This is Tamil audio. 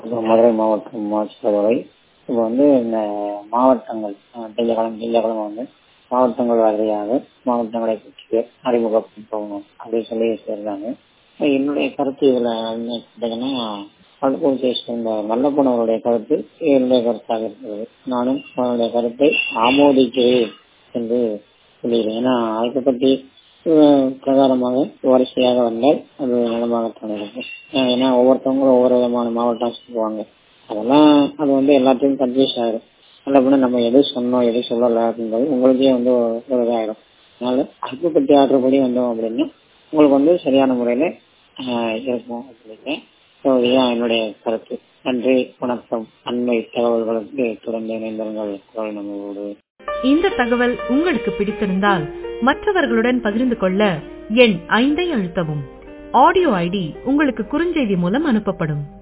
மதுரை மாவட்டம் மாசிலவரை. இப்போ வந்து இந்த மாவட்டங்கள் திங்கக்கிழமை வந்து மாவட்டங்கள் வாரியாக மாவட்டங்களை பற்றி அறிமுகப்படுத்தணும் அப்படின்னு சொல்லி சொல்றாங்க. என்னுடைய கருத்து இதுல என்ன கேட்டீங்கன்னா, இந்த நல்ல போனவருடைய கருத்து என்னுடைய கருத்தாக இருக்கிறது. நானும் அவருடைய கருத்தை ஆமோதிக்கிறேன் என்று சொல்லிடுறேன். ஏன்னா அதை பற்றி பிரகாரமாக வரிசையாக வந்தால் அது நலமாகத்தான் இருக்கும். ஏன்னா ஒவ்வொருத்தவங்களும் ஒவ்வொரு விதமான மாவட்டம் சொல்லுவாங்க. அதெல்லாம் அது வந்து எல்லாத்தையும் கன்ஃபியூஸ் ஆயிரும். நல்ல நம்ம எது சொன்னோம் எது சொல்லலை அப்படின்றது உங்களுக்கே வந்து ஒரு இதாயிடும். அதனால அது பற்றி ஆற்றபடி வந்தோம் அப்படின்னா உங்களுக்கு வந்து சரியான முறையில இருக்கும் அப்படின்னு இதுதான் என்னுடைய கருத்து. நன்றி, வணக்கம். அண்மை தகவல்களுக்கு தொடர்ந்து இணைந்திருங்கள். குரல் நம்மளோடு. இந்த தகவல் உங்களுக்கு பிடித்திருந்தால் மற்றவர்களுடன் பகிர்ந்து கொள்ள எண் 5 அழுத்தவும். ஆடியோ ஐடி உங்களுக்கு குறுஞ்செய்தி மூலம் அனுப்பப்படும்.